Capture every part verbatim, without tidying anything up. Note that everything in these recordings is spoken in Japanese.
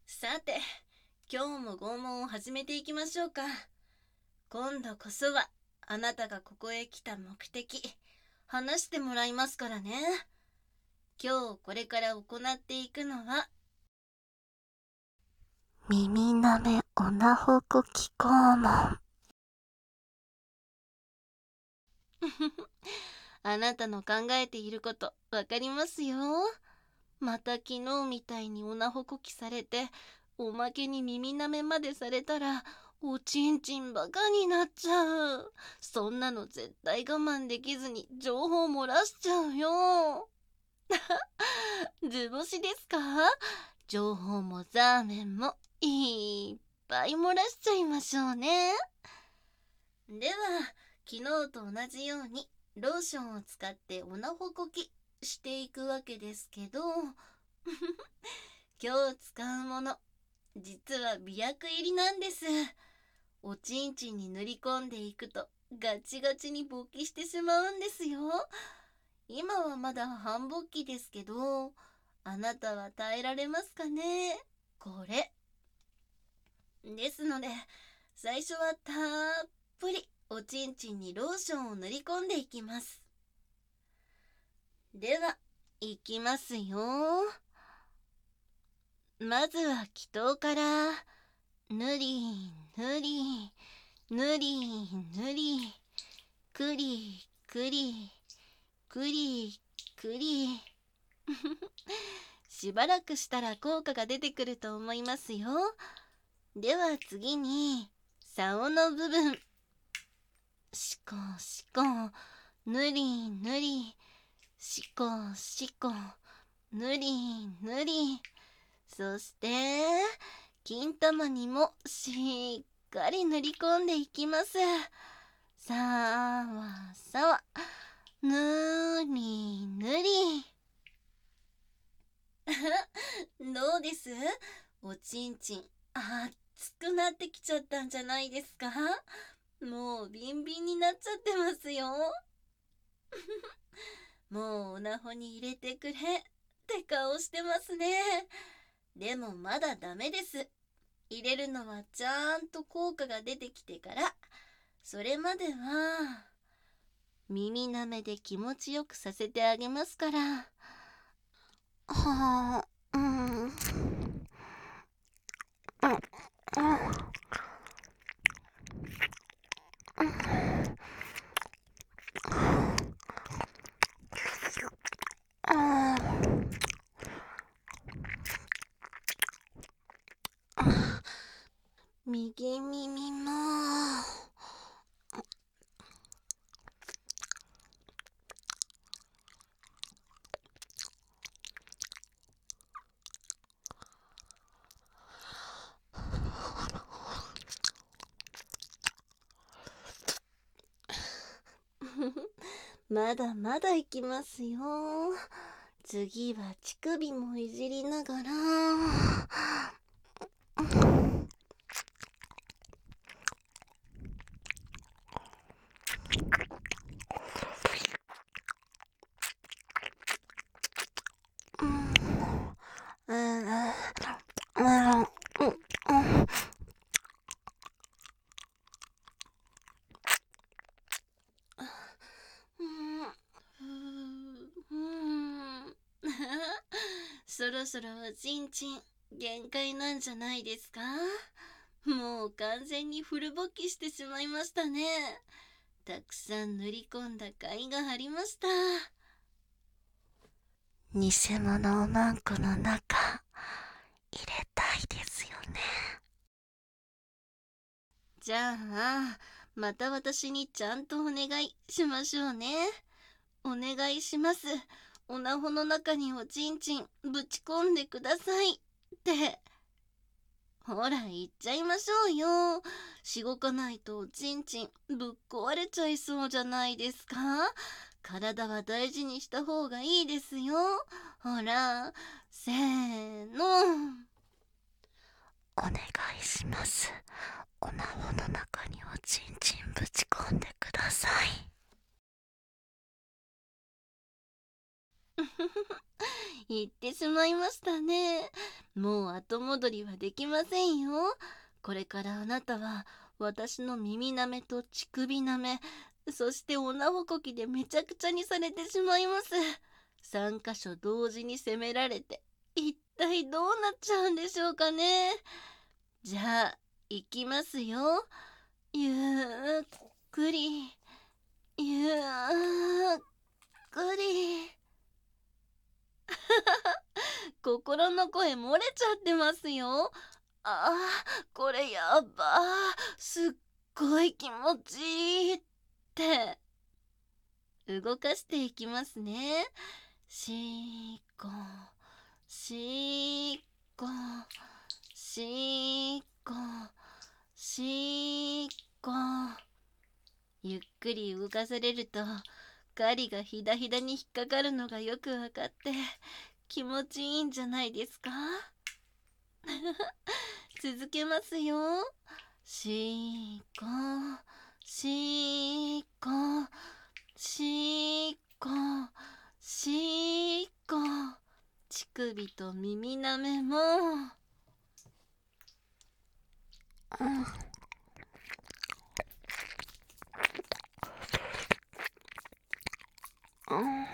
さて、今日も拷問を始めていきましょうか。今度こそはあなたがここへ来た目的、話してもらいますからね。今日これから行っていくのは、 耳なめおなほこき肛門。 あなたの考えていることわかりますよ。また昨日みたいにおなほこきされて、おまけに耳なめまでされたら、おちんちんバカになっちゃう。そんなの絶対我慢できずに情報漏らしちゃうよ。図星ですか？情報もザーメンもいっぱい漏らしちゃいましょうね。では、昨日と同じようにローションを使っておなほこきしていくわけですけど、今日使うもの、実は美薬入りなんです。おちんちんに塗り込んでいくとガチガチに勃起してしまうんですよ。今はまだ半勃起ですけど、あなたは耐えられますかね？これ。ですので、最初はたっぷりおちんちんにローションを塗り込んでいきます。では、いきますよ。まずは気筒から、ぬりぬり、ぬりぬり、くりくり、くりくり。しばらくしたら効果が出てくると思いますよ。では次に、竿の部分。しこしこ、ぬりぬり、しこしこ、ぬりぬり。そして、金玉にもしっかり塗り込んでいきます。さわさわ、ぬりぬり。どうです？おちんちん熱くなってきちゃったんじゃないですか？もうビンビンになっちゃってますよ。もうおなほに入れてくれって顔してますね。でもまだダメです。入れるのはちゃんと効果が出てきてから。それまでは耳なめで気持ちよくさせてあげますから。 はあ、うん。うん。右耳も。 まだまだいきますよ。次は乳首もいじりながら。そろそろおちんちん限界なんじゃないですか？もう完全にフル勃起してしまいましたね。たくさん塗り込んだ甲斐がありました。 偽物おまんこの中入れたいですよね。 じゃあ、また私にちゃんとお願いしましょうね。お願いします。おなほの中におちんちんぶち込んでくださいって。ほら言っちゃいましょうよ。しごかないとおちんちんぶっ壊れちゃいそうじゃないですか？体は大事にした方がいいですよ。ほら、せーの。 お願いします。おなほの中におちんちんぶち込んでください。 言ってしまいましたね。 もう後戻りはできませんよ。これからあなたは私の耳なめと乳首なめ、そしておなほこきでめちゃくちゃにされてしまいます。三箇所同時に責められて、一体どうなっちゃうんでしょうかね。じゃあ行きますよ。ゆっくりゆっくり。心の声漏れちゃってますよ。あー、これやばー、すっごい気持ちいいって動かしていきますね。しーこしーこしーこしーこ。ゆっくり動かされるとガリがひだひだに引っかかるのがよくわかって気持ちいいんじゃないですか。続けますよ。しーこしーこしーこしーこ。乳首と耳なめも。 うんうん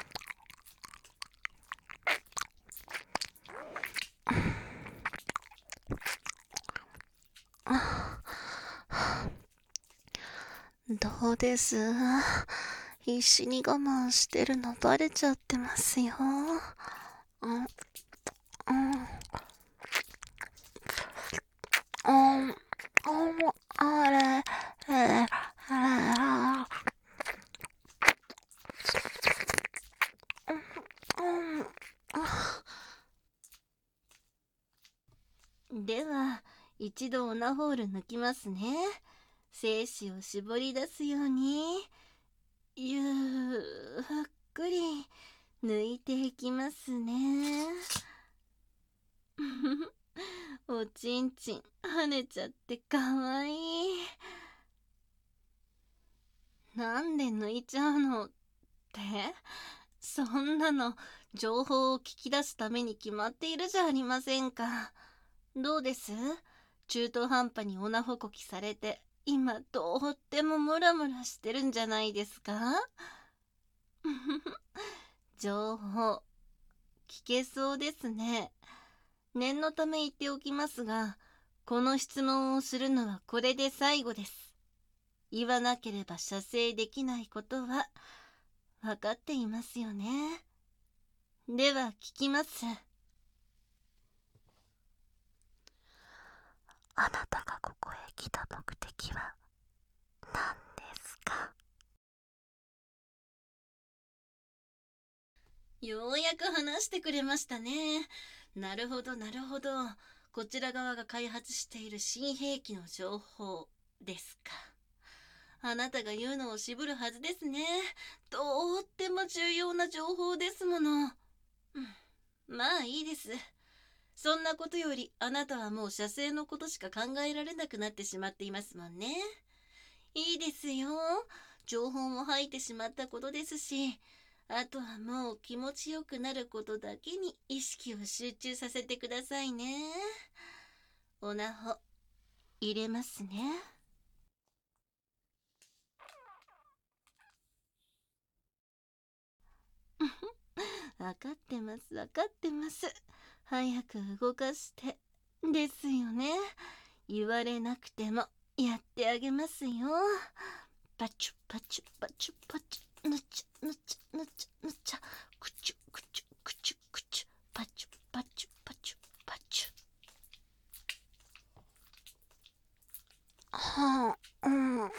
どうです？必死に我慢してるのバレちゃってますよ。うんうんうんうんあれあれあれうんうん。では一度オナホール抜きますね。精子を絞り出すようにゆっくり抜いていきますね。おちんちん跳ねちゃってかわいい。なんで抜いちゃうのって、そんなの情報を聞き出すために決まっているじゃありませんか。どうです？中途半端にオナホコキされて今とってもムラムラしてるんじゃないですか。情報聞けそうですね。念のため言っておきますが、この質問をするのはこれで最後です。言わなければ射精できないことは分かっていますよね。では聞きます。 あなたがここへ来た目的は何ですか？ ようやく話してくれましたね。なるほどなるほど。こちら側が開発している新兵器の情報ですか。あなたが言うのを渋るはずですね。とっても重要な情報ですもの。うん、まあいいです。そんなことよりあなたはもう射精のことしか考えられなくなってしまっていますもんね。いいですよ。情報も入ってしまったことですし、あとはもう気持ちよくなることだけに意識を集中させてくださいね。おなほ入れますね。わかってますわかってます。早く動かしてですよね。言われなくてもやってあげますよ。パチュパチュパチュパチュぬちゃぬちゃぬちゃぬちゃくちゅくちゅくちゅくちゅパチュパチュパチュパチュ。 はあうんうん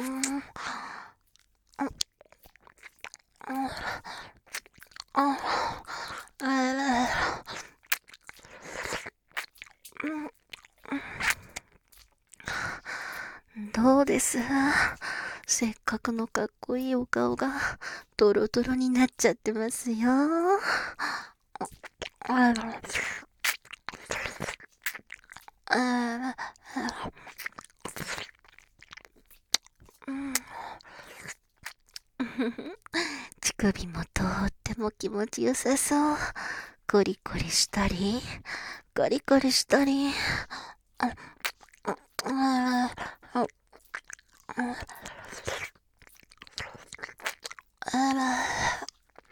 ああどうです？せっかくのかっこいいお顔がドロドロになっちゃってますよ。あらあうん乳首もとっても気持ちよさそう。コリコリしたりガリガリしたり、ああああら、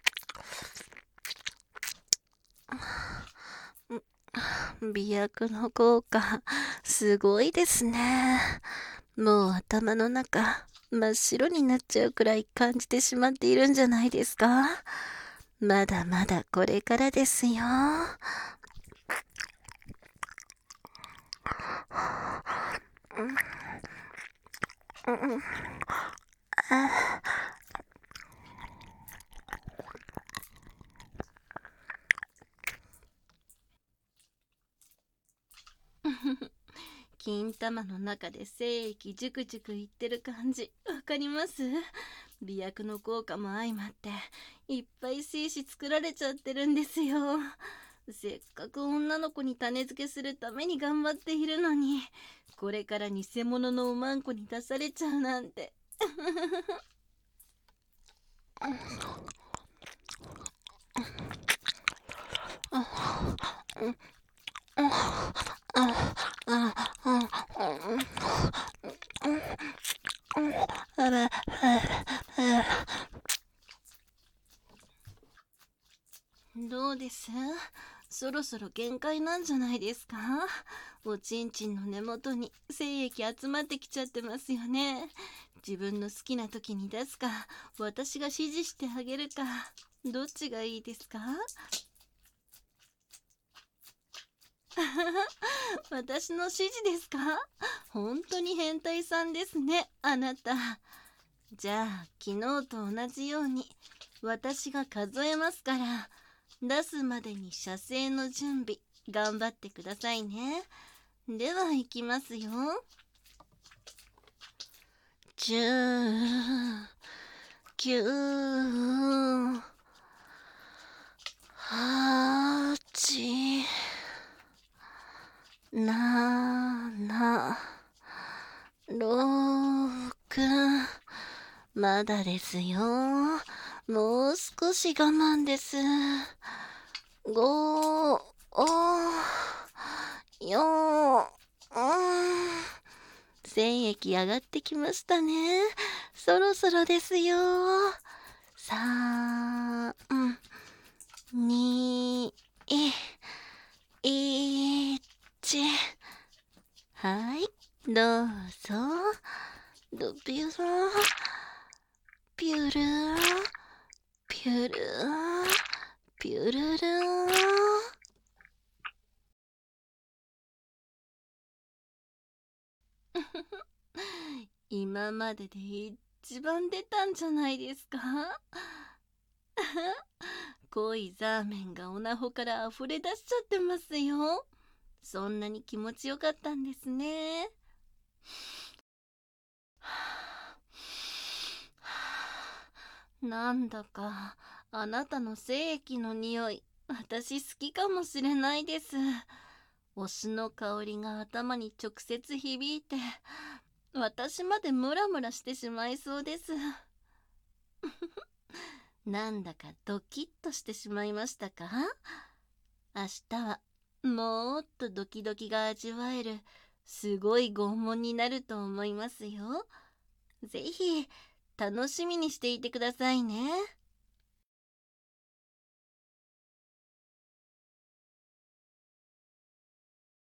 美薬の効果、すごいですね。もう頭の中、真っ白になっちゃうくらい感じてしまっているんじゃないですか？まだまだこれからですよ。 金玉の中で精液ジュクジュクいってる感じわかります？美薬の効果も相まっていっぱい精子作られちゃってるんですよ。せっかく女の子に種付けするために頑張っているのに、これから偽物のおまんこに出されちゃうなんて。どうです？そろそろ限界なんじゃないですか？おちんちんの根元に精液集まってきちゃってますよね。自分の好きな時に出すか、私が指示してあげるか、どっちがいいですか？私の指示ですか？本当に変態さんですね、あなた。じゃあ昨日と同じように私が数えますから、出すまでに射精の準備頑張ってくださいね。では行きますよ。 じゅう、きゅう、はち、なな、ろく、まだですよ。もう少し我慢です。ご、よん、精液上がってきましたね。そろそろですよ。さん、に、いち、はい、どうぞ。ドビュー、ピュル、ピュル、ピュルル。 今までで一番出たんじゃないですか？濃いザーメンがおなほから溢れ出しちゃってますよ。そんなに気持ちよかったんですね。なんだかあなたの精液の匂い、私好きかもしれないです。お酢の香りが頭に直接響いて、私までムラムラしてしまいそうです。なんだかドキッとしてしまいましたか？明日はもっとドキドキが味わえるすごい拷問になると思いますよ。ぜひ楽しみにしていてくださいね。